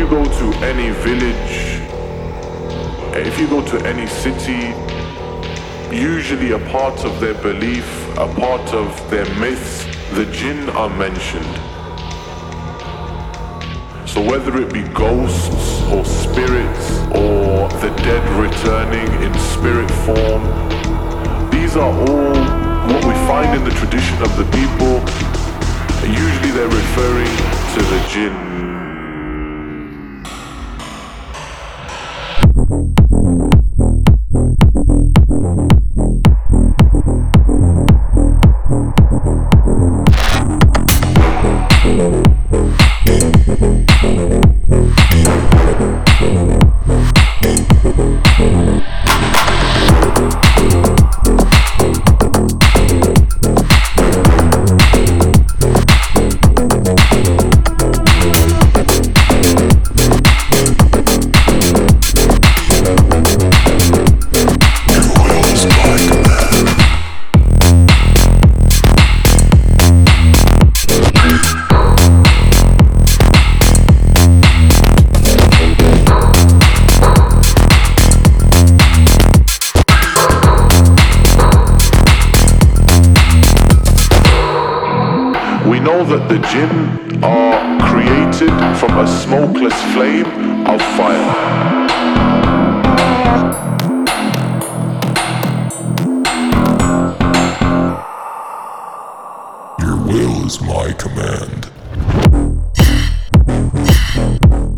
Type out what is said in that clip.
you go to any village, if you go to any city, usually a part of their belief, a part of their myths, the jinn are mentioned. So whether it be ghosts or spirits or the dead returning in spirit form, these are all what we find in the tradition of the people. Usually they're referring to the jinn. We know that the jinn are created from a smokeless flame of fire. Your will is my command.